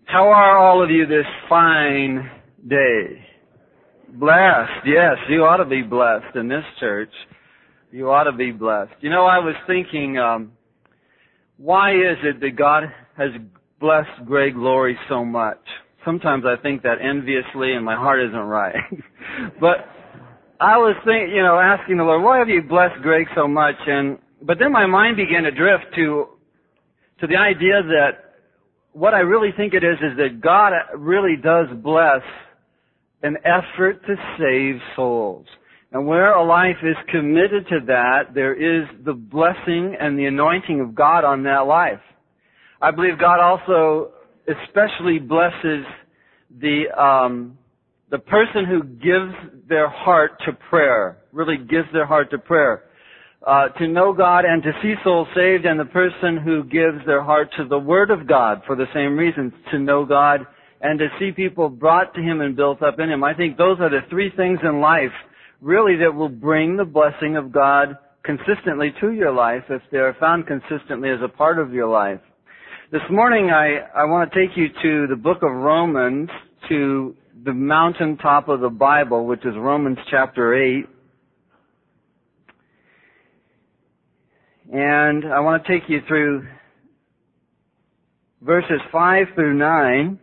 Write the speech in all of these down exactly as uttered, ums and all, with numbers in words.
How are all of you this fine day? Blessed, yes, you ought to be blessed in this church. You ought to be blessed. You know, I was thinking, um, why is it that God has blessed Greg Laurie so much? Sometimes I think that enviously and my heart isn't right. But I was thinking, you know, asking the Lord, why have you blessed Greg so much? And but then my mind began to drift to to the idea that what I really think it is is that God really does bless an effort to save souls. And where a life is committed to that, there is the blessing and the anointing of God on that life. I believe God also especially blesses the um, the person who gives their heart to prayer, really gives their heart to prayer. Uh, to know God and to see souls saved, and the person who gives their heart to the Word of God for the same reasons, to know God and to see people brought to Him and built up in Him. I think those are the three things in life, really, that will bring the blessing of God consistently to your life if they are found consistently as a part of your life. This morning I, I want to take you to the book of Romans, to the mountaintop of the Bible, which is Romans chapter eight. And I want to take you through verses five through nine.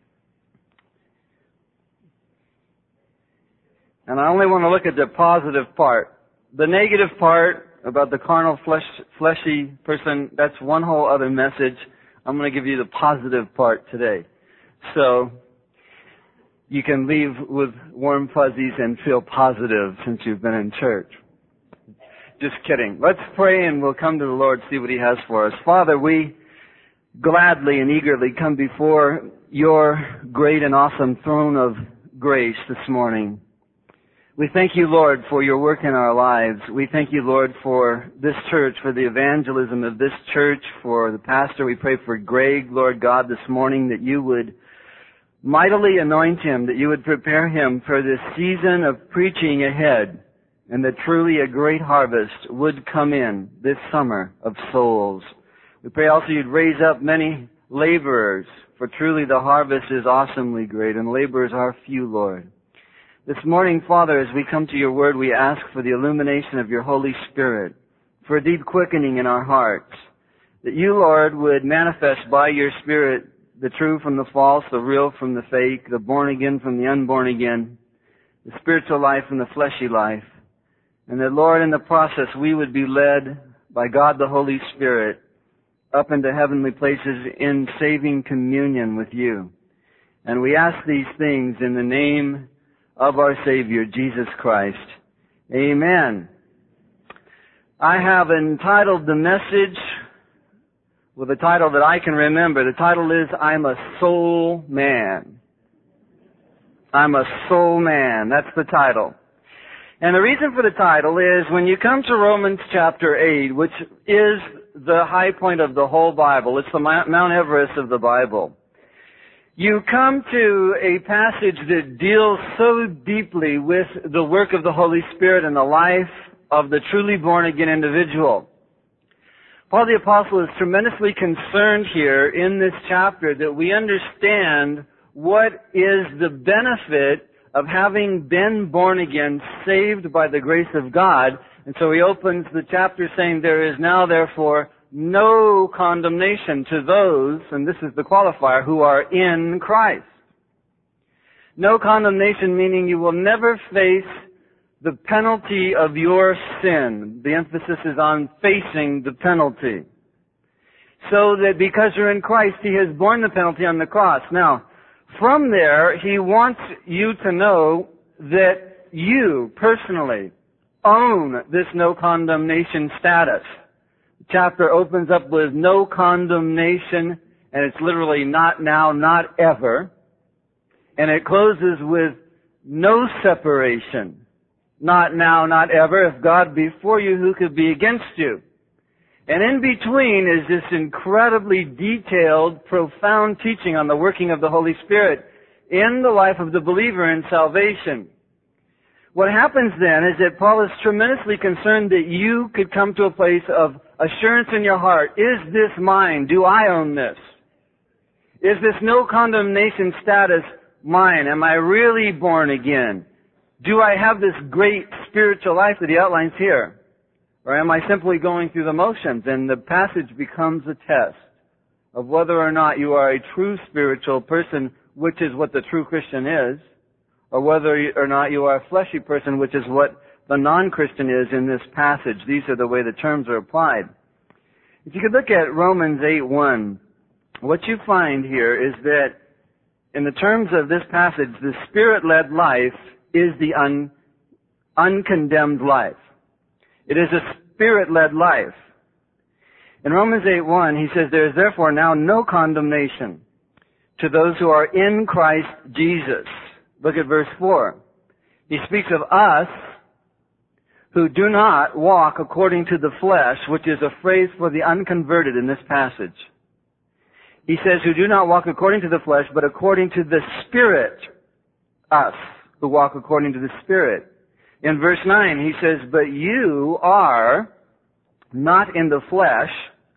And I only want to look at the positive part. The negative part about the carnal, flesh, fleshy person, that's one whole other message. I'm going to give you the positive part today. So you can leave with warm fuzzies and feel positive since you've been in church. Just kidding. Let's pray and we'll come to the Lord, see what He has for us. Father, we gladly and eagerly come before your great and awesome throne of grace this morning. We thank you, Lord, for your work in our lives. We thank you, Lord, for this church, for the evangelism of this church, for the pastor. We pray for Greg, Lord God, this morning, that you would mightily anoint him, that you would prepare him for this season of preaching ahead, and that truly a great harvest would come in this summer of souls. We pray also you'd raise up many laborers, for truly the harvest is awesomely great, and laborers are few, Lord. This morning, Father, as we come to your word, we ask for the illumination of your Holy Spirit, for a deep quickening in our hearts, that you, Lord, would manifest by your Spirit the true from the false, the real from the fake, the born again from the unborn again, the spiritual life from the fleshy life. And that, Lord, in the process, we would be led by God the Holy Spirit up into heavenly places in saving communion with you. And we ask these things in the name of our Savior, Jesus Christ. Amen. I have entitled the message with a title that I can remember. The title is, I'm a Soul Man. I'm a Soul Man. That's the title. And the reason for the title is when you come to Romans chapter eight, which is the high point of the whole Bible, it's the Mount Everest of the Bible, you come to a passage that deals so deeply with the work of the Holy Spirit in the life of the truly born-again individual. Paul the Apostle is tremendously concerned here in this chapter that we understand what is the benefit of having been born again, saved by the grace of God. And so he opens the chapter saying, there is now therefore no condemnation to those, and this is the qualifier, who are in Christ. No condemnation meaning you will never face the penalty of your sin. The emphasis is on facing the penalty. So that because you're in Christ, He has borne the penalty on the cross. Now, from there, he wants you to know that you, personally, own this no condemnation status. The chapter opens up with no condemnation, and it's literally not now, not ever. And it closes with no separation. Not now, not ever. If God be for you, who could be against you? And in between is this incredibly detailed, profound teaching on the working of the Holy Spirit in the life of the believer in salvation. What happens then is that Paul is tremendously concerned that you could come to a place of assurance in your heart. Is this mine? Do I own this? Is this no condemnation status mine? Am I really born again? Do I have this great spiritual life that he outlines here? Or am I simply going through the motions? And the passage becomes a test of whether or not you are a true spiritual person, which is what the true Christian is, or whether or not you are a fleshy person, which is what the non-Christian is in this passage. These are the way the terms are applied. If you could look at Romans eight one, what you find here is that in the terms of this passage, the Spirit-led life is the un, uncondemned life. It is a Spirit-led life. In Romans eight one, he says, there is therefore now no condemnation to those who are in Christ Jesus. Look at verse four. He speaks of us who do not walk according to the flesh, which is a phrase for the unconverted in this passage. He says, who do not walk according to the flesh, but according to the Spirit. Us, who walk according to the Spirit. In verse nine, he says, but you are not in the flesh,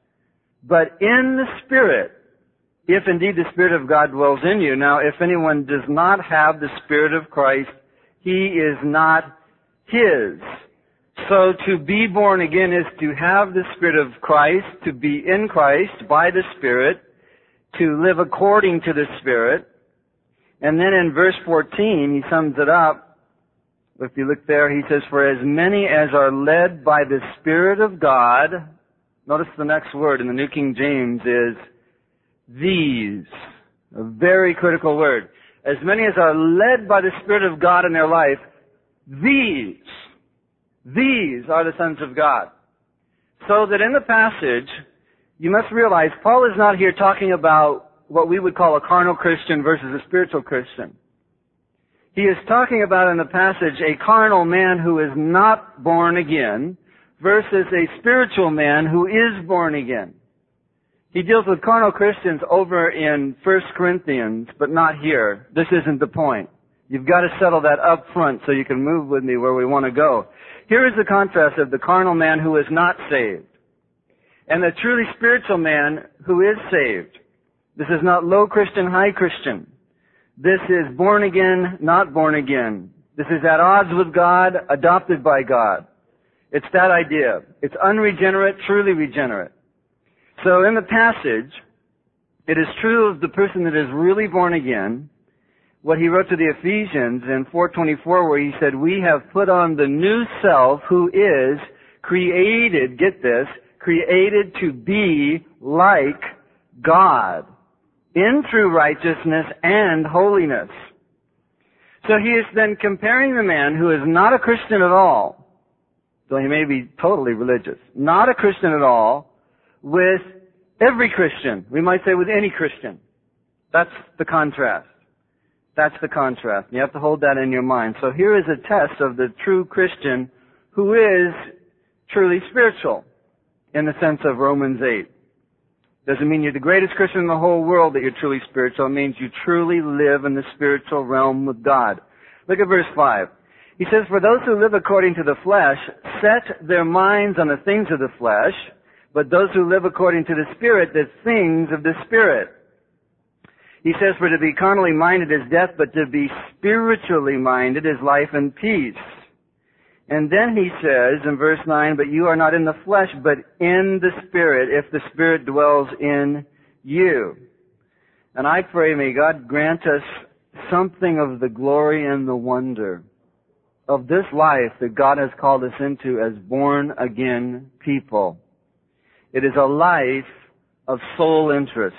but in the Spirit, if indeed the Spirit of God dwells in you. Now, if anyone does not have the Spirit of Christ, he is not his. So to be born again is to have the Spirit of Christ, to be in Christ by the Spirit, to live according to the Spirit. And then in verse fourteen, he sums it up. If you look there, he says, for as many as are led by the Spirit of God, notice the next word in the New King James is these. A very critical word. As many as are led by the Spirit of God in their life, these, these are the sons of God. So that in the passage, you must realize Paul is not here talking about what we would call a carnal Christian versus a spiritual Christian. He is talking about in the passage a carnal man who is not born again versus a spiritual man who is born again. He deals with carnal Christians over in First Corinthians, but not here. This isn't the point. You've got to settle that up front so you can move with me where we want to go. Here is the contrast of the carnal man who is not saved and the truly spiritual man who is saved. This is not low Christian, high Christian. This is born again, not born again. This is at odds with God, adopted by God. It's that idea. It's unregenerate, truly regenerate. So in the passage, it is true of the person that is really born again, what he wrote to the Ephesians in four twenty-four, where he said, we have put on the new self who is created, get this, created to be like God in true righteousness and holiness. So he is then comparing the man who is not a Christian at all, though he may be totally religious, not a Christian at all, with every Christian. We might say with any Christian. That's the contrast. That's the contrast. You have to hold that in your mind. So here is a test of the true Christian who is truly spiritual in the sense of Romans eight. Doesn't mean you're the greatest Christian in the whole world that you're truly spiritual. It means you truly live in the spiritual realm with God. Look at verse five. He says, for those who live according to the flesh set their minds on the things of the flesh, but those who live according to the Spirit, the things of the Spirit. He says, for to be carnally minded is death, but to be spiritually minded is life and peace. And then he says in verse nine, but you are not in the flesh, but in the Spirit, if the Spirit dwells in you. And I pray, may God grant us something of the glory and the wonder of this life that God has called us into as born again people. It is a life of soul interest.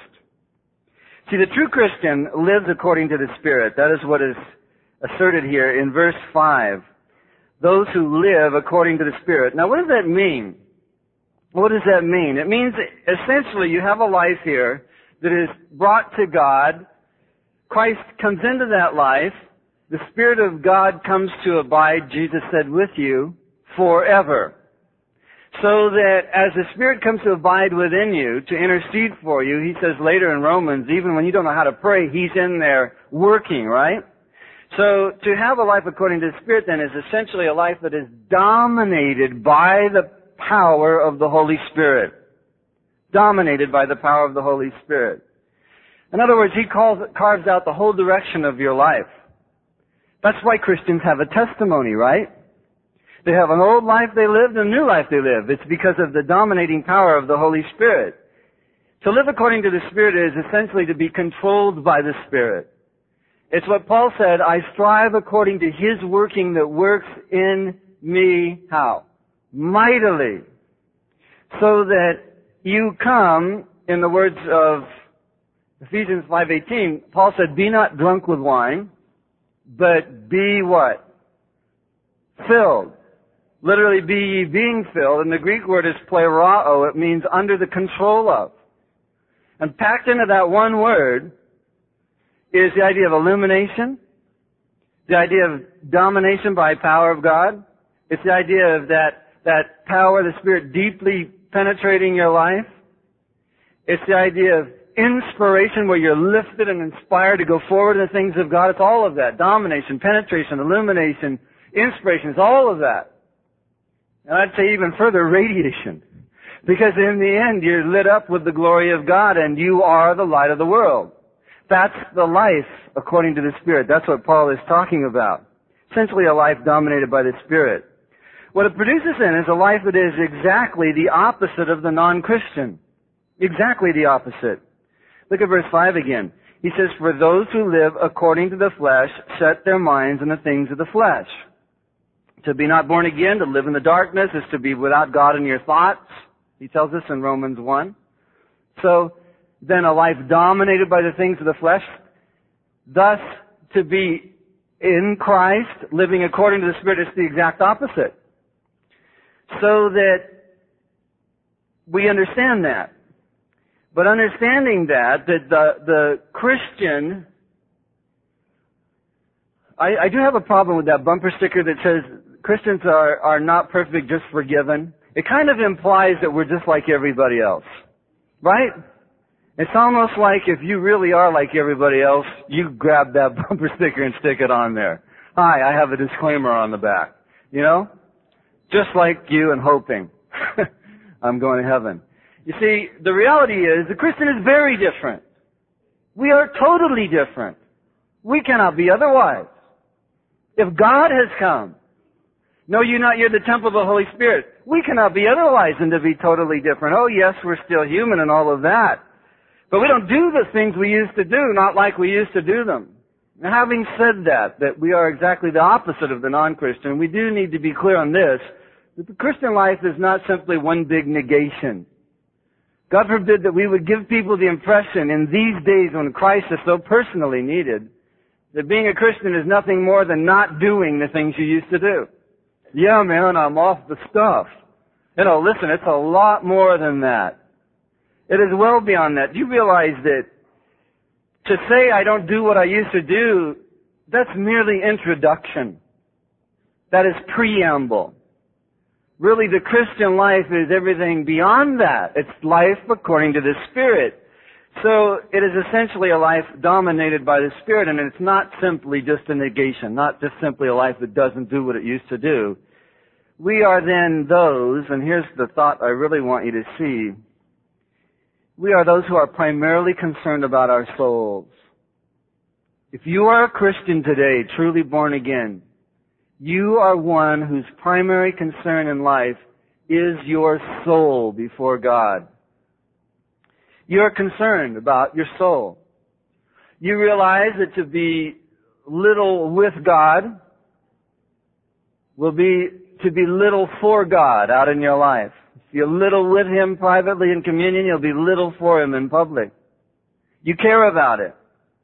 See, the true Christian lives according to the Spirit. That is what is asserted here in verse five. Those who live according to the Spirit. Now, what does that mean? What does that mean? It means essentially you have a life here that is brought to God. Christ comes into that life. The Spirit of God comes to abide, Jesus said, with you forever. So that as the Spirit comes to abide within you, to intercede for you, he says later in Romans, even when you don't know how to pray, he's in there working, right? So to have a life according to the Spirit then is essentially a life that is dominated by the power of the Holy Spirit. Dominated by the power of the Holy Spirit. In other words, He calls, carves out the whole direction of your life. That's why Christians have a testimony, right? They have an old life they lived and a new life they live. It's because of the dominating power of the Holy Spirit. To live according to the Spirit is essentially to be controlled by the Spirit. It's what Paul said, I strive according to His working that works in me, how? Mightily. So that you come, in the words of Ephesians five eighteen, Paul said, be not drunk with wine, but be what? Filled. Literally, be ye being filled. And the Greek word is plerao. It means under the control of. And packed into that one word is the idea of illumination, the idea of domination by power of God. It's the idea of that, that power of the Spirit deeply penetrating your life. It's the idea of inspiration where you're lifted and inspired to go forward in the things of God. It's all of that. Domination, penetration, illumination, inspiration. It's all of that. And I'd say even further, radiation. Because in the end, you're lit up with the glory of God and you are the light of the world. That's the life according to the Spirit. That's what Paul is talking about. Essentially a life dominated by the Spirit. What it produces then is a life that is exactly the opposite of the non-Christian. Exactly the opposite. Look at verse five again. He says, for those who live according to the flesh set their minds on the things of the flesh. To be not born again, to live in the darkness, is to be without God in your thoughts. He tells us in Romans one. So, then a life dominated by the things of the flesh. Thus, to be in Christ, living according to the Spirit, is the exact opposite. So that we understand that. But understanding that, that the, the Christian, I, I do have a problem with that bumper sticker that says Christians are, are not perfect, just forgiven. It kind of implies that we're just like everybody else. Right? It's almost like if you really are like everybody else, you grab that bumper sticker and stick it on there. Hi, I have a disclaimer on the back. You know? Just like you and hoping. I'm going to heaven. You see, the reality is the Christian is very different. We are totally different. We cannot be otherwise. If God has come, know you not you're the temple of the Holy Spirit, we cannot be otherwise than to be totally different. Oh yes, we're still human and all of that. But we don't do the things we used to do, not like we used to do them. Now, having said that, that we are exactly the opposite of the non-Christian, we do need to be clear on this, that the Christian life is not simply one big negation. God forbid that we would give people the impression in these days when Christ is so personally needed, that being a Christian is nothing more than not doing the things you used to do. Yeah, man, I'm off the stuff. You know, listen, it's a lot more than that. It is well beyond that. Do you realize that to say I don't do what I used to do, that's merely introduction. That is preamble. Really, the Christian life is everything beyond that. It's life according to the Spirit. So it is essentially a life dominated by the Spirit, and it's not simply just a negation, not just simply a life that doesn't do what it used to do. We are then those, and here's the thought I really want you to see, we are those who are primarily concerned about our souls. If you are a Christian today, truly born again, you are one whose primary concern in life is your soul before God. You are concerned about your soul. You realize that to be little with God will be to be little for God out in your life. If you're little with Him privately in communion, you'll be little for Him in public. You care about it.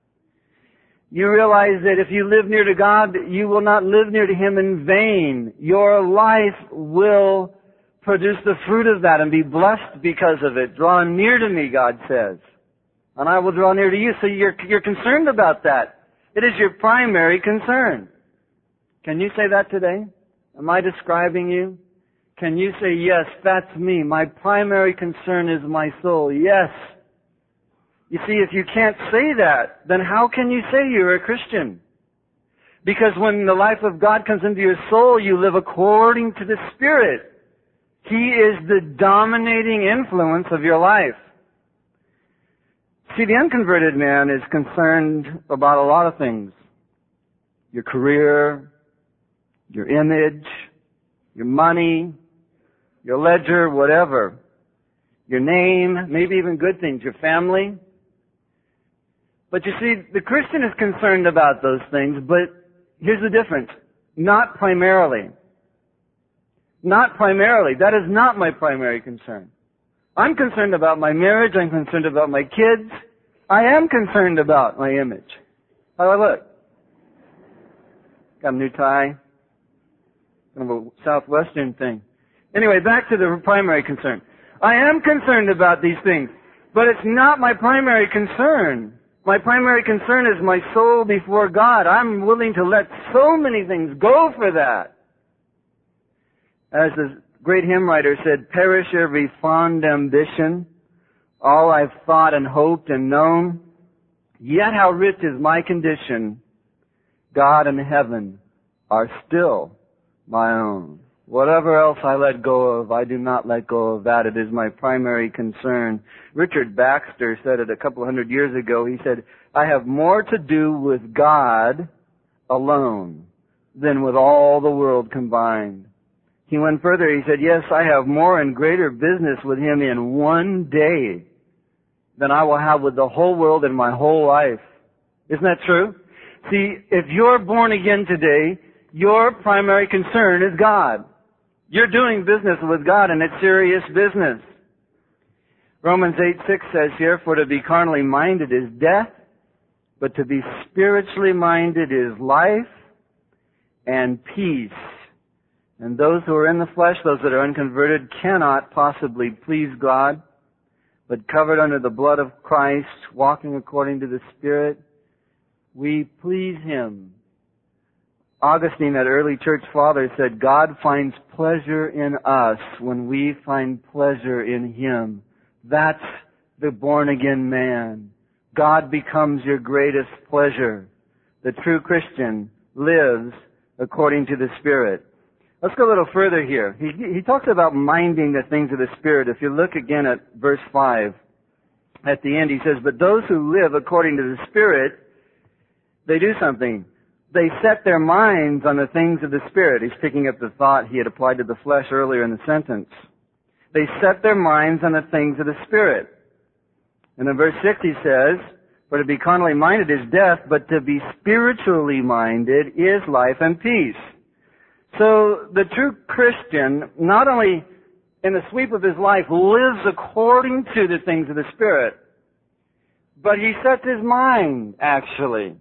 You realize that if you live near to God, you will not live near to Him in vain. Your life will produce the fruit of that and be blessed because of it. Draw near to me, God says, and I will draw near to you. So you're, you're concerned about that. It is your primary concern. Can you say that today? Am I describing you? Can you say, yes, that's me. My primary concern is my soul. Yes. You see, if you can't say that, then how can you say you're a Christian? Because when the life of God comes into your soul, you live according to the Spirit. He is the dominating influence of your life. See, the unconverted man is concerned about a lot of things. Your career, your image, your money, your ledger, whatever. Your name, maybe even good things, your family. But you see, the Christian is concerned about those things, but here's the difference. Not primarily. Not primarily. That is not my primary concern. I'm concerned about my marriage. I'm concerned about my kids. I am concerned about my image. How do I look? Got a new tie. Kind of a Southwestern thing. Anyway, back to the primary concern. I am concerned about these things, but it's not my primary concern. My primary concern is my soul before God. I'm willing to let so many things go for that. As the great hymn writer said, perish every fond ambition, all I've thought and hoped and known. Yet how rich is my condition, God and heaven are still my own. Whatever else I let go of, I do not let go of that. It is my primary concern. Richard Baxter said it a couple of hundred years ago. He said, I have more to do with God alone than with all the world combined. He went further. He said, yes, I have more and greater business with Him in one day than I will have with the whole world in my whole life. Isn't that true? See, if you're born again today, your primary concern is God. You're doing business with God, and it's serious business. Romans eight six says here, for to be carnally minded is death, but to be spiritually minded is life and peace. And those who are in the flesh, those that are unconverted, cannot possibly please God, but covered under the blood of Christ, walking according to the Spirit, we please Him. Augustine, that early church father, said, God finds pleasure in us when we find pleasure in Him. That's the born-again man. God becomes your greatest pleasure. The true Christian lives according to the Spirit. Let's go a little further here. He, he talks about minding the things of the Spirit. If you look again at verse five, at the end he says, but those who live according to the Spirit, they do something. They set their minds on the things of the Spirit. He's picking up the thought he had applied to the flesh earlier in the sentence. They set their minds on the things of the Spirit. And in verse six he says, for to be carnally minded is death, but to be spiritually minded is life and peace. So the true Christian, not only in the sweep of his life, lives according to the things of the Spirit, but he sets his mind, actually,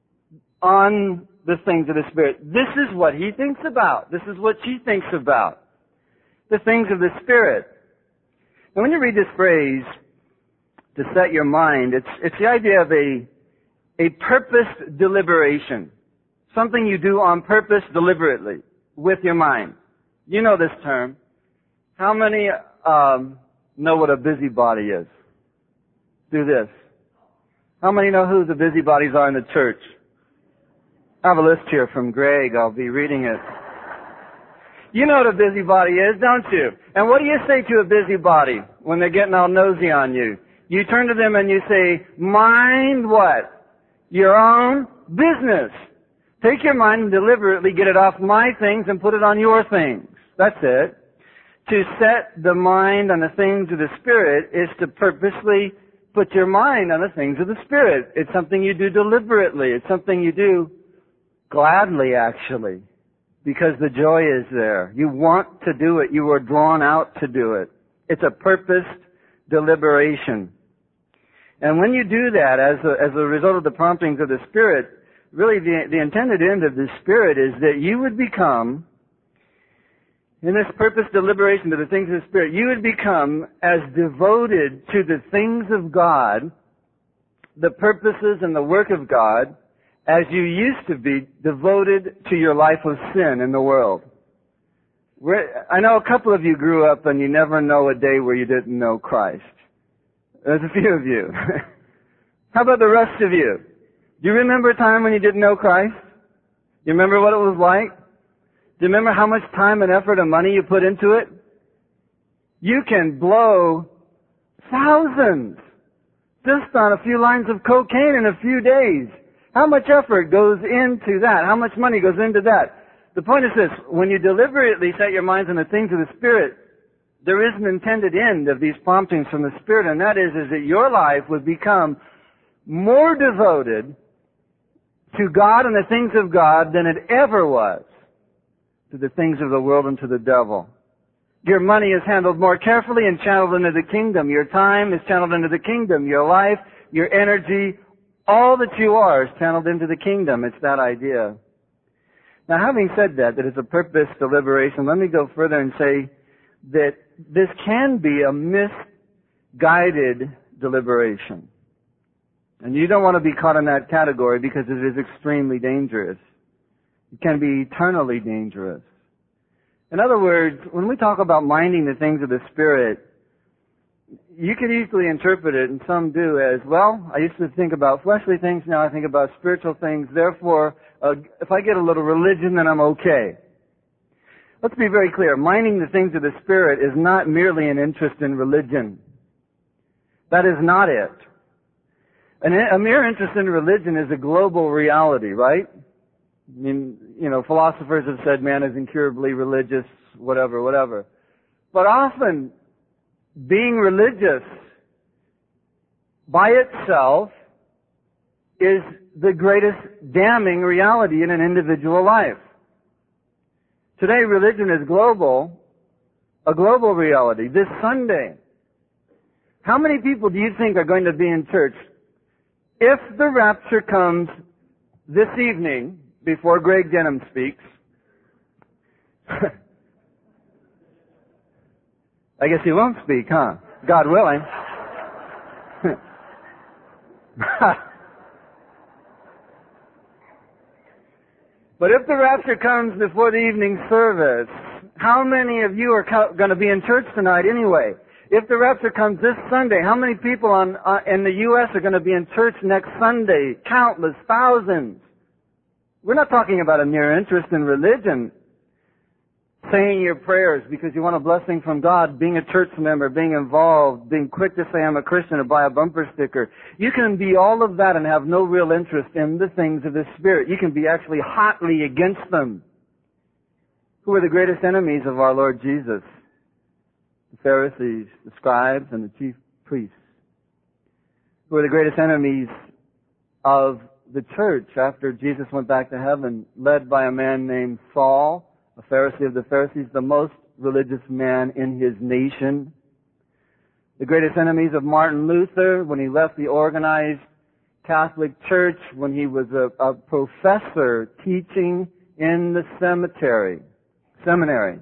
on the things of the Spirit. This is what he thinks about. This is what she thinks about. The things of the Spirit. And when you read this phrase, to set your mind, it's, it's the idea of a, a purposed deliberation. Something you do on purpose deliberately with your mind. You know this term. How many um, know what a busybody is? Do this. How many know who the busybodies are in the church? I have a list here from Greg. I'll be reading it. You know what a busybody is, don't you? And what do you say to a busybody when they're getting all nosy on you? You turn to them and you say, mind what? Your own business. Take your mind and deliberately get it off my things and put it on your things. That's it. To set the mind on the things of the Spirit is to purposely put your mind on the things of the Spirit. It's something you do deliberately. It's something you do gladly, actually, because the joy is there. You want to do it. You are drawn out to do it. It's a purposed deliberation. And when you do that, as a, as a result of the promptings of the Spirit, really the, the intended end of the Spirit is that you would become, in this purposed deliberation to the things of the Spirit, you would become as devoted to the things of God, the purposes and the work of God, as you used to be devoted to your life of sin in the world. We're, I know a couple of you grew up and you never know a day where you didn't know Christ. There's a few of you. How about the rest of you? Do you remember a time when you didn't know Christ? Do you remember what it was like? Do you remember how much time and effort and money you put into it? You can blow thousands, just on a few lines of cocaine in a few days. How much effort goes into that? How much money goes into that? The point is this, when you deliberately set your minds on the things of the Spirit, there is an intended end of these promptings from the Spirit, and that is, is that your life would become more devoted to God and the things of God than it ever was to the things of the world and to the devil. Your money is handled more carefully and channeled into the kingdom. Your time is channeled into the kingdom. Your life, your energy, all that you are is channeled into the kingdom. It's that idea. Now, having said that, that it's a purpose deliberation, let me go further and say that this can be a misguided deliberation. And you don't want to be caught in that category because it is extremely dangerous. It can be eternally dangerous. In other words, when we talk about minding the things of the Spirit, you could easily interpret it, and some do, as, well, I used to think about fleshly things, now I think about spiritual things, therefore, uh, if I get a little religion, then I'm okay. Let's be very clear. Minding the things of the Spirit is not merely an interest in religion. That is not it. An, a mere interest in religion is a global reality, right? I mean, you know, philosophers have said man is incurably religious, whatever, whatever. But often, being religious by itself is the greatest damning reality in an individual life. Today, religion is global, a global reality. This Sunday, how many people do you think are going to be in church if the rapture comes this evening before Greg Denham speaks? I guess he won't speak, huh? God willing. But if the rapture comes before the evening service, how many of you are co- going to be in church tonight anyway? If the rapture comes this Sunday, how many people on, uh, in the U S are going to be in church next Sunday? Countless, thousands. We're not talking about a mere interest in religion, saying your prayers because you want a blessing from God, being a church member, being involved, being quick to say I'm a Christian or buy a bumper sticker. You can be all of that and have no real interest in the things of the Spirit. You can be actually hotly against them. Who are the greatest enemies of our Lord Jesus? The Pharisees, the scribes, and the chief priests. Who are the greatest enemies of the church after Jesus went back to heaven, led by a man named Saul, a Pharisee of the Pharisees, the most religious man in his nation. The greatest enemies of Martin Luther when he left the organized Catholic Church, when he was a, a professor teaching in the cemetery, seminary.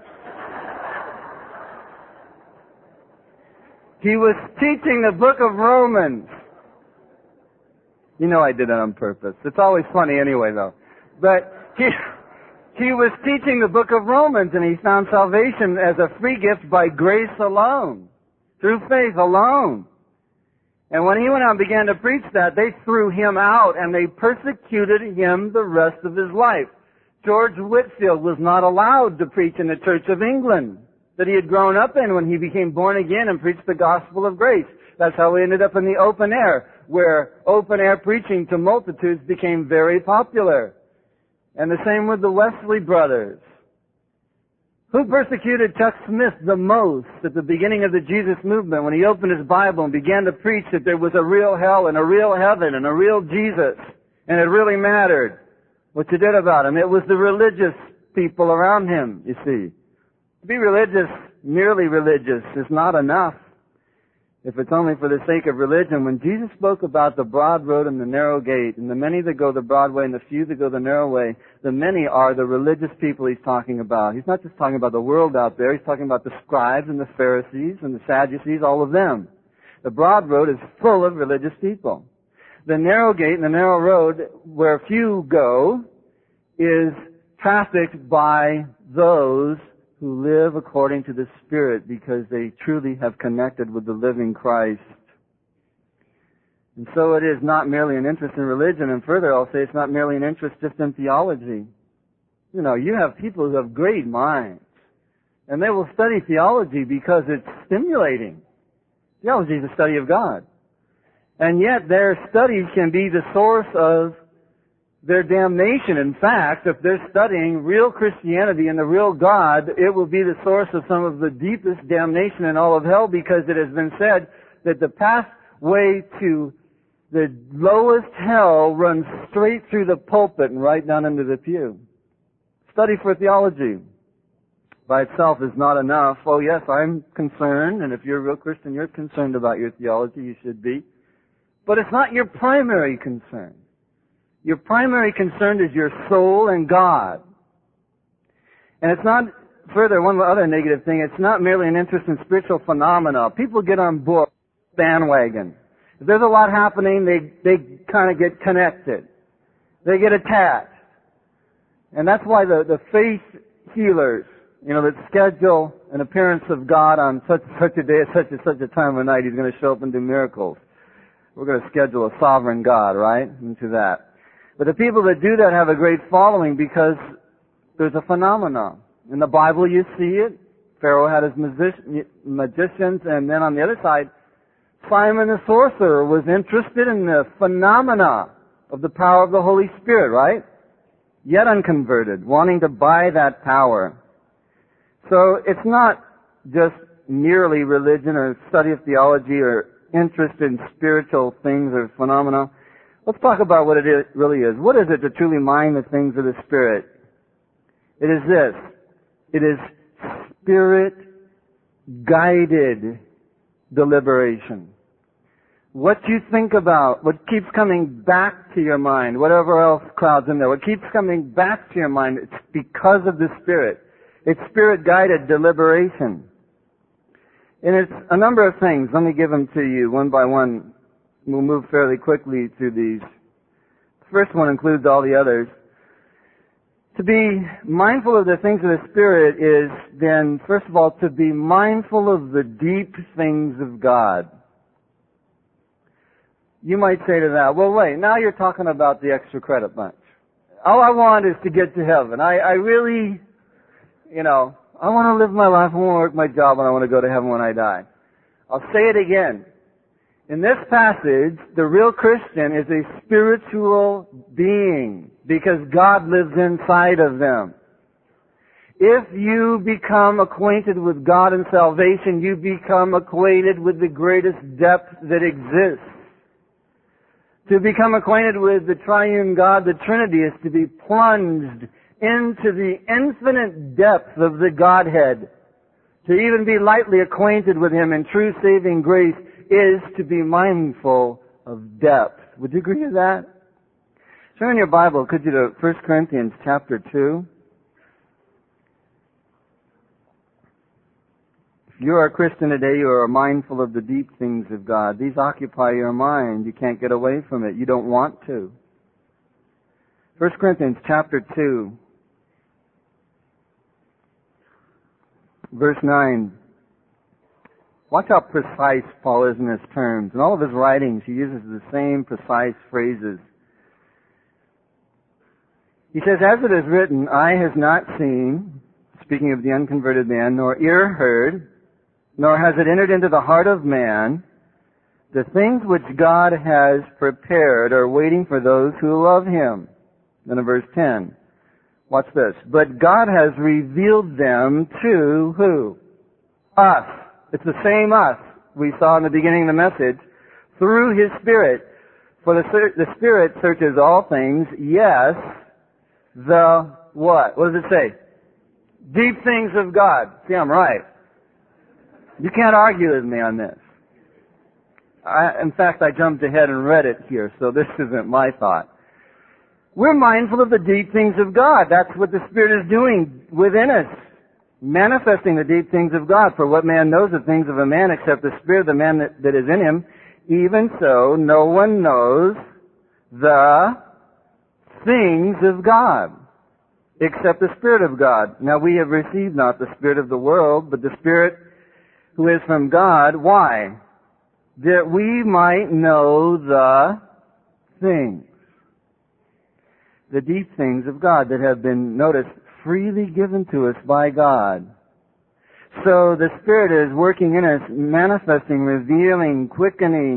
He was teaching the book of Romans. You know I did that on purpose. It's always funny anyway, though. But he... He was teaching the book of Romans, and he found salvation as a free gift by grace alone, through faith alone. And when he went out and began to preach that, they threw him out, and they persecuted him the rest of his life. George Whitefield was not allowed to preach in the Church of England that he had grown up in when he became born again and preached the gospel of grace. That's how he ended up in the open air, where open air preaching to multitudes became very popular. And the same with the Wesley brothers. Who persecuted Chuck Smith the most at the beginning of the Jesus movement when he opened his Bible and began to preach that there was a real hell and a real heaven and a real Jesus, and it really mattered what you did about him? It was the religious people around him, you see. To be religious, merely religious, is not enough if it's only for the sake of religion. When Jesus spoke about the broad road and the narrow gate, and the many that go the broad way and the few that go the narrow way, the many are the religious people he's talking about. He's not just talking about the world out there. He's talking about the scribes and the Pharisees and the Sadducees, all of them. The broad road is full of religious people. The narrow gate and the narrow road, where few go, is trafficked by those who live according to the Spirit because they truly have connected with the living Christ. And so it is not merely an interest in religion, and further I'll say it's not merely an interest just in theology. You know, you have people who have great minds, and they will study theology because it's stimulating. Theology is the study of God. And yet their studies can be the source of their damnation. In fact, if they're studying real Christianity and the real God, it will be the source of some of the deepest damnation in all of hell, because it has been said that the pathway to the lowest hell runs straight through the pulpit and right down into the pew. Study for theology by itself is not enough. Oh yes, I'm concerned, and if you're a real Christian, you're concerned about your theology, you should be. But it's not your primary concern. Your primary concern is your soul and God. And it's not, further, one other negative thing, it's not merely an interest in spiritual phenomena. People get on board, bandwagon. If there's a lot happening, they, they kind of get connected. They get attached. And that's why the, the faith healers, you know, that schedule an appearance of God on such such a day at such and such a time of night, He's going to show up and do miracles. We're going to schedule a sovereign God, right, into that. But the people that do that have a great following because there's a phenomenon. In the Bible you see it. Pharaoh had his magic- magicians, and then on the other side, Simon the sorcerer was interested in the phenomena of the power of the Holy Spirit, right? Yet unconverted, wanting to buy that power. So it's not just merely religion or study of theology or interest in spiritual things or phenomena. Let's talk about what it is, really is. What is it to truly mind the things of the Spirit? It is this. It is Spirit-guided deliberation. What you think about, what keeps coming back to your mind, whatever else crowds in there, what keeps coming back to your mind, it's because of the Spirit. It's Spirit-guided deliberation. And it's a number of things. Let me give them to you one by one. We'll move fairly quickly through these. The first one includes all the others. To be mindful of the things of the Spirit is then, first of all, to be mindful of the deep things of God. You might say to that, well, wait, now you're talking about the extra credit bunch. All I want is to get to heaven. I, I really, you know, I want to live my life, I want to work my job, and I want to go to heaven when I die. I'll say it again. In this passage, the real Christian is a spiritual being because God lives inside of them. If you become acquainted with God and salvation, you become acquainted with the greatest depth that exists. To become acquainted with the triune God, the Trinity, is to be plunged into the infinite depth of the Godhead. To even be lightly acquainted with Him in true saving grace is to be mindful of depth. Would you agree with that? Turn in your Bible, could you, to First Corinthians chapter two. If you are a Christian today, you are mindful of the deep things of God. These occupy your mind. You can't get away from it. You don't want to. First Corinthians chapter two, verse nine. Watch how precise Paul is in his terms. In all of his writings, he uses the same precise phrases. He says, as it is written, eye has not seen, speaking of the unconverted man, nor ear heard, nor has it entered into the heart of man, the things which God has prepared are waiting for those who love Him. Then in verse ten, watch this. But God has revealed them to who? Us. It's the same us we saw in the beginning of the message, through His Spirit. For the, the Spirit searches all things, yes, the what? What does it say? Deep things of God. See, I'm right. You can't argue with me on this. I, in fact, I jumped ahead and read it here, so this isn't my thought. We're mindful of the deep things of God. That's what the Spirit is doing within us. Manifesting the deep things of God. For what man knows the things of a man except the Spirit of the man that, that is in him? Even so, no one knows the things of God except the Spirit of God. Now we have received not the spirit of the world, but the Spirit who is from God. Why? That we might know the things. The deep things of God that have been, noticed, freely given to us by God. So the Spirit is working in us, manifesting, revealing, quickening,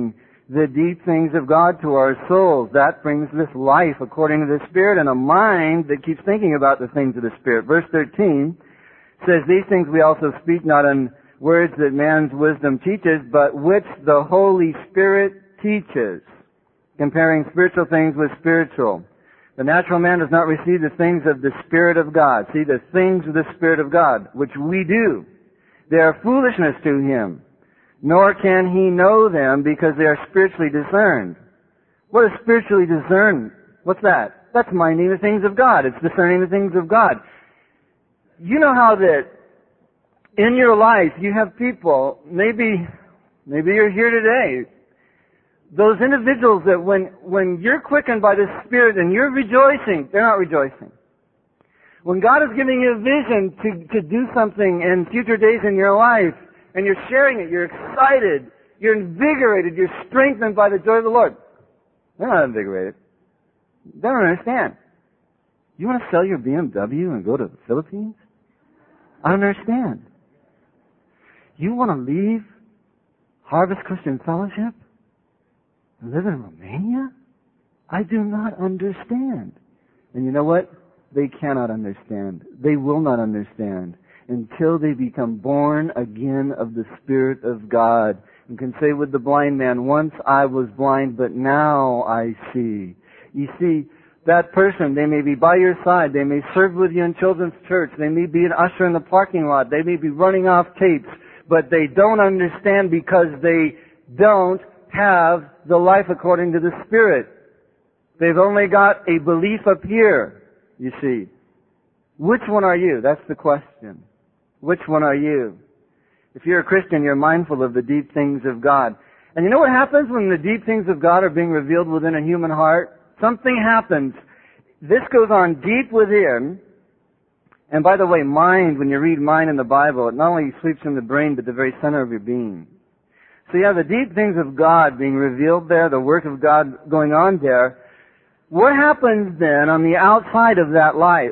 the deep things of God to our souls. That brings this life according to the Spirit and a mind that keeps thinking about the things of the Spirit. Verse thirteen says, these things we also speak not in words that man's wisdom teaches, but which the Holy Spirit teaches, comparing spiritual things with spiritual. The natural man does not receive the things of the Spirit of God. See, the things of the Spirit of God, which we do. They are foolishness to him, nor can he know them because they are spiritually discerned. What is spiritually discerned? What's that? That's minding the things of God. It's discerning the things of God. You know how that in your life you have people, maybe, maybe you're here today, those individuals that when, when you're quickened by the Spirit and you're rejoicing, they're not rejoicing. When God is giving you a vision to, to do something in future days in your life, and you're sharing it, you're excited, you're invigorated, you're strengthened by the joy of the Lord. They're not invigorated. They don't understand. You want to sell your B M W and go to the Philippines? I don't understand. You want to leave Harvest Christian Fellowship and live in Romania? I do not understand. And you know what? They cannot understand. They will not understand until they become born again of the Spirit of God. You can say with the blind man, once I was blind, but now I see. You see, that person, they may be by your side, they may serve with you in children's church, they may be an usher in the parking lot, they may be running off tapes, but they don't understand because they don't have the life according to the Spirit. They've only got a belief up here, you see. Which one are you? That's the question. Which one are you? If you're a Christian, you're mindful of the deep things of God. And you know what happens when the deep things of God are being revealed within a human heart? Something happens. This goes on deep within. And by the way, mind, when you read mind in the Bible, it not only sweeps in the brain, but the very center of your being. So you have the deep things of God being revealed there, the work of God going on there. What happens then on the outside of that life?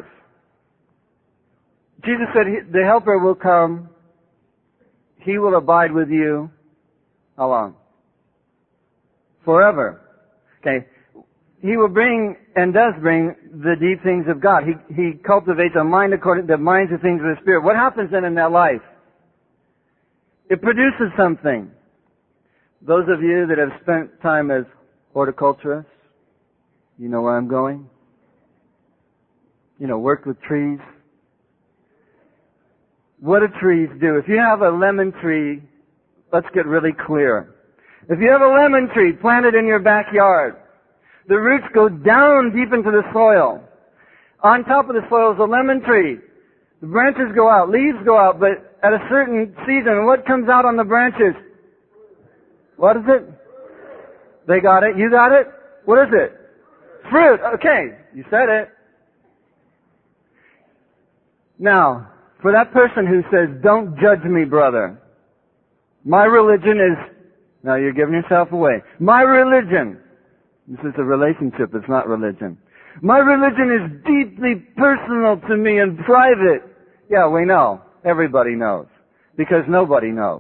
Jesus said, the Helper will come. He will abide with you. How long? Forever. Okay. He will bring, and does bring, the deep things of God. He, he cultivates a mind according to the minds of things of the Spirit. What happens then in that life? It produces something. Those of you that have spent time as horticulturists, you know where I'm going? You know, worked with trees. What do trees do? If you have a lemon tree, let's get really clear. If you have a lemon tree planted in your backyard, the roots go down deep into the soil. On top of the soil is a lemon tree. The branches go out, leaves go out, but at a certain season, what comes out on the branches? What is it? They got it. You got it? What is it? Fruit. Okay. You said it. Now, for that person who says, don't judge me, brother. My religion is, now you're giving yourself away. My religion, this is a relationship, it's not religion. My religion is deeply personal to me and private. Yeah, we know. Everybody knows. Because nobody knows.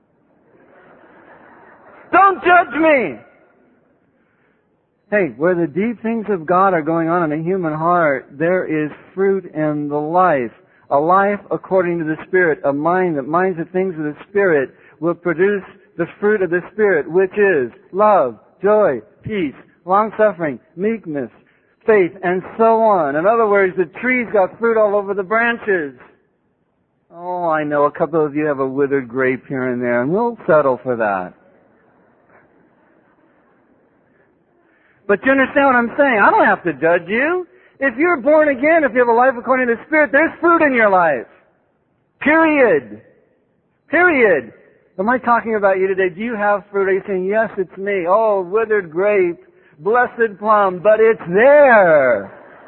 Don't judge me! Hey, where the deep things of God are going on in a human heart, there is fruit in the life. A life according to the Spirit, a mind that minds the things of the Spirit will produce the fruit of the Spirit, which is love, joy, peace, long-suffering, meekness, faith, and so on. In other words, the tree's got fruit all over the branches. Oh, I know a couple of you have a withered grape here and there, and we'll settle for that. But you understand what I'm saying? I don't have to judge you. If you're born again, if you have a life according to the Spirit, there's fruit in your life. Period. Period. Am I talking about you today? Do you have fruit? Are you saying, yes, it's me. Oh, withered grape, blessed plum, but it's there.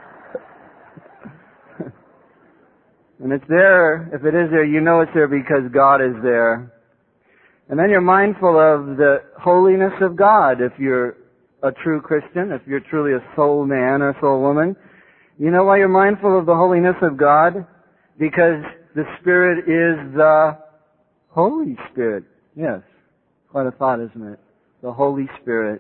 And it's there, if it is there, you know it's there because God is there. And then you're mindful of the holiness of God if you're a true Christian, if you're truly a soul man or a soul woman. You know why you're mindful of the holiness of God? Because the Spirit is the Holy Spirit. Yes. Quite a thought, isn't it? the Holy Spirit.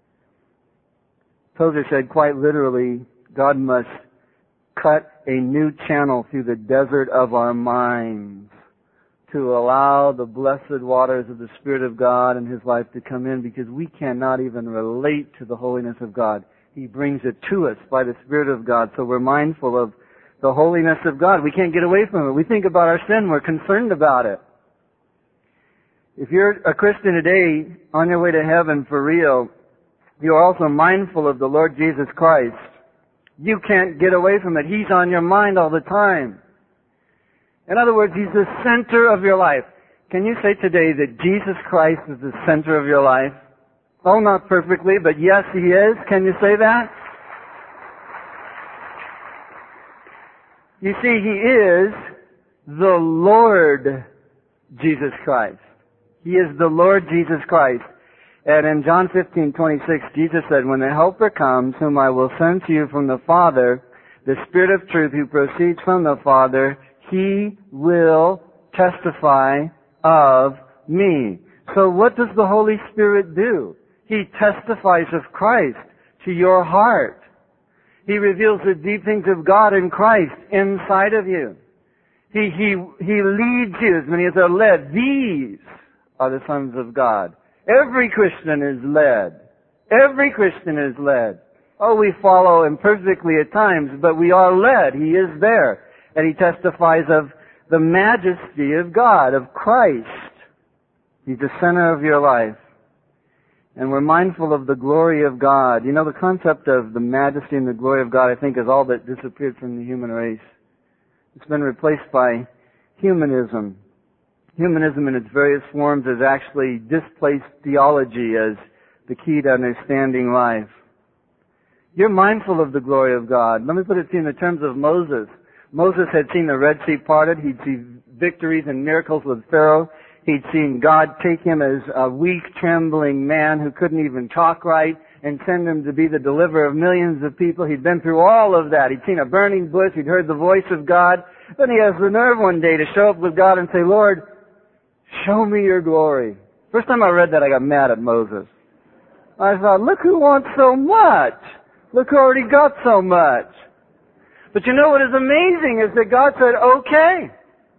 Tozer said quite literally, God must cut a new channel through the desert of our minds to allow the blessed waters of the Spirit of God and His life to come in, because we cannot even relate to the holiness of God. He brings it to us by the Spirit of God, so we're mindful of the holiness of God. We can't get away from it. We think about our sin. We're concerned about it. If you're a Christian today, on your way to heaven for real, you're also mindful of the Lord Jesus Christ. You can't get away from it. He's on your mind all the time. In other words, He's the center of your life. Can you say today that Jesus Christ is the center of your life? Oh, not perfectly, but yes, He is. Can you say that? You see, He is the Lord Jesus Christ. He is the Lord Jesus Christ. And in John fifteen twenty-six, Jesus said, when the Helper comes, whom I will send to you from the Father, the Spirit of truth who proceeds from the Father, He will testify of me. So what does the Holy Spirit do? He testifies of Christ to your heart. He reveals the deep things of God in Christ inside of you. He, he, he leads you as many as are led. These are the sons of God. Every Christian is led. Every Christian is led. Oh, we follow imperfectly at times, but we are led. He is there. And He testifies of the majesty of God, of Christ. He's the center of your life. And we're mindful of the glory of God. You know, the concept of the majesty and the glory of God, I think, is all that disappeared from the human race. It's been replaced by humanism. Humanism in its various forms has actually displaced theology as the key to understanding life. You're mindful of the glory of God. Let me put it to you in the terms of Moses. Moses had seen the Red Sea parted. He'd seen victories and miracles with Pharaoh. He'd seen God take him as a weak, trembling man who couldn't even talk right and send him to be the deliverer of millions of people. He'd been through all of that. He'd seen a burning bush. He'd heard the voice of God. Then he has the nerve one day to show up with God and say, Lord, show me your glory. First time I read that, I got mad at Moses. I thought, look who wants so much. Look who already got so much. But you know what is amazing is that God said, okay.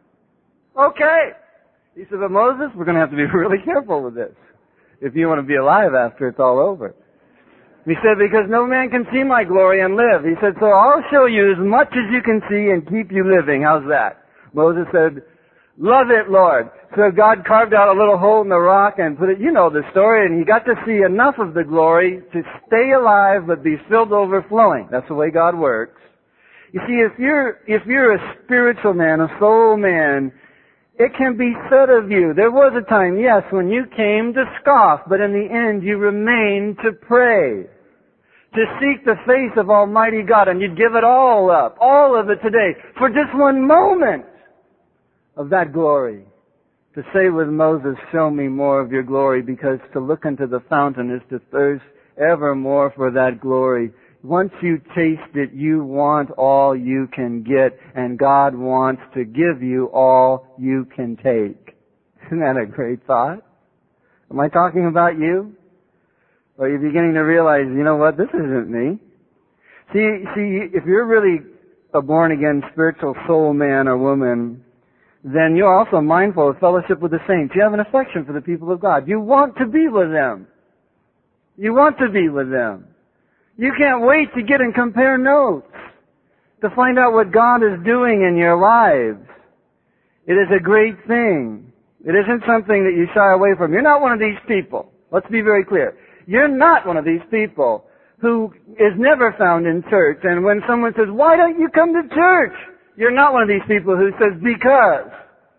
Okay. He said, but Moses, we're going to have to be really careful with this if you want to be alive after it's all over. He said, because no man can see my glory and live. He said, so I'll show you as much as you can see and keep you living. How's that? Moses said, love it, Lord. So God carved out a little hole in the rock and put it, you know the story, and he got to see enough of the glory to stay alive but be filled overflowing. That's the way God works. You see, if you're, if you're a spiritual man, a soul man, it can be said of you, there was a time, yes, when you came to scoff, but in the end you remained to pray, to seek the face of Almighty God, and you'd give it all up, all of it today, for just one moment of that glory. To say with Moses, show me more of your glory, because to look into the fountain is to thirst evermore for that glory. Once you taste it, you want all you can get, and God wants to give you all you can take. Isn't that a great thought? Am I talking about you? Or are you beginning to realize, you know what, this isn't me? See, see, if you're really a born-again spiritual soul man or woman, then you're also mindful of fellowship with the saints. You have an affection for the people of God. You want to be with them. You want to be with them. You can't wait to get and compare notes, to find out what God is doing in your lives. It is a great thing. It isn't something that you shy away from. You're not one of these people. Let's be very clear. You're not one of these people who is never found in church. And when someone says, why don't you come to church? You're not one of these people who says, because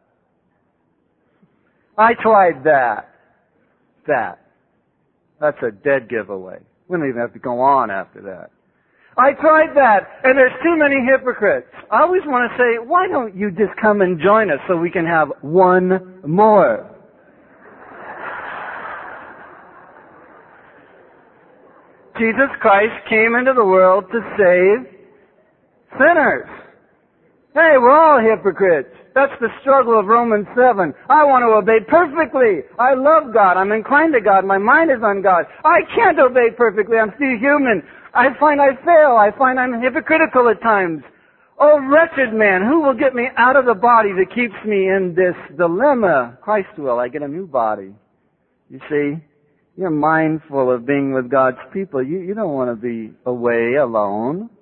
I tried that. That. That's a dead giveaway. We don't even have to go on after that. I tried that, and there's too many hypocrites. I always want to say, why don't you just come and join us so we can have one more? Jesus Christ came into the world to save sinners. Hey, we're all hypocrites. That's the struggle of Romans seven. I want to obey perfectly. I love God. I'm inclined to God. My mind is on God. I can't obey perfectly. I'm still human. I find I fail. I find I'm hypocritical at times. Oh, wretched man, who will get me out of the body that keeps me in this dilemma? Christ will. I get a new body. You see, you're mindful of being with God's people. You, you don't want to be away alone.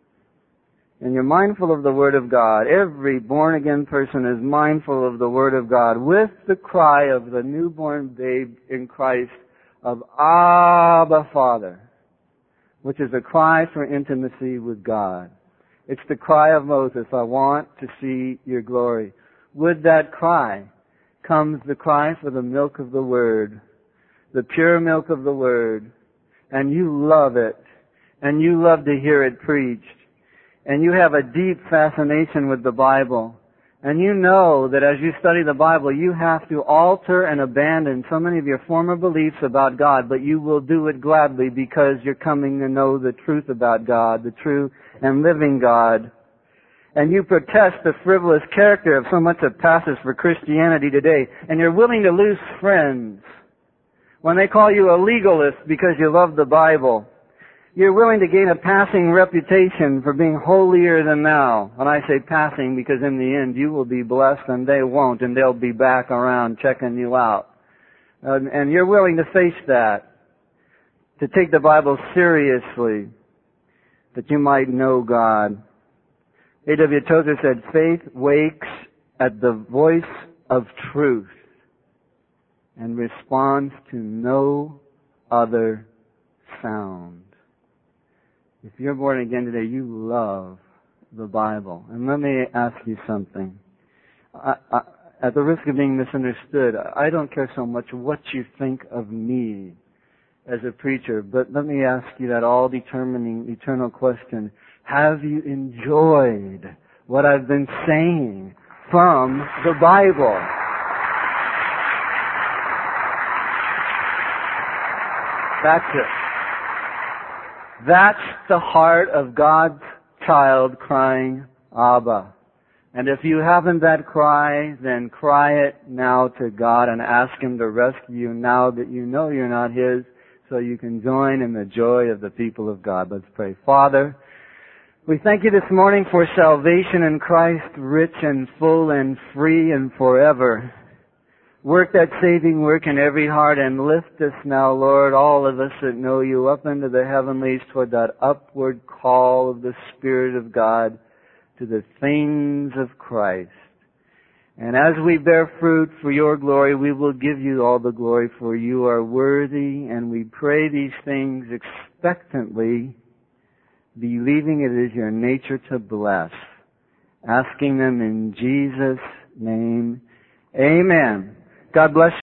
And you're mindful of the Word of God. Every born-again person is mindful of the Word of God with the cry of the newborn babe in Christ of Abba, Father, which is a cry for intimacy with God. It's the cry of Moses, I want to see your glory. With that cry comes the cry for the milk of the Word, the pure milk of the Word, and you love it, and you love to hear it preached. And you have a deep fascination with the Bible. And you know that as you study the Bible, you have to alter and abandon so many of your former beliefs about God, but you will do it gladly because you're coming to know the truth about God, the true and living God. And you protest the frivolous character of so much that passes for Christianity today. And you're willing to lose friends when they call you a legalist because you love the Bible. You're willing to gain a passing reputation for being holier than thou. And I say passing because in the end you will be blessed and they won't, and they'll be back around checking you out. And, and you're willing to face that, to take the Bible seriously, that you might know God. A W Tozer said, faith wakes at the voice of truth and responds to no other sound. If you're born again today, you love the Bible. And let me ask you something. I, I, at the risk of being misunderstood, I don't care so much what you think of me as a preacher, but let me ask you that all-determining eternal question. Have you enjoyed what I've been saying from the Bible? That's it. That's the heart of God's child crying, Abba. And if you haven't that cry, then cry it now to God and ask Him to rescue you now that you know you're not His, so you can join in the joy of the people of God. Let's pray. Father, we thank you this morning for salvation in Christ, rich and full and free and forever. Work that saving work in every heart and lift us now, Lord, all of us that know you, up into the heavenlies toward that upward call of the Spirit of God to the things of Christ. And as we bear fruit for your glory, we will give you all the glory, for you are worthy, and we pray these things expectantly, believing it is your nature to bless, asking them in Jesus' name. Amen. God bless you.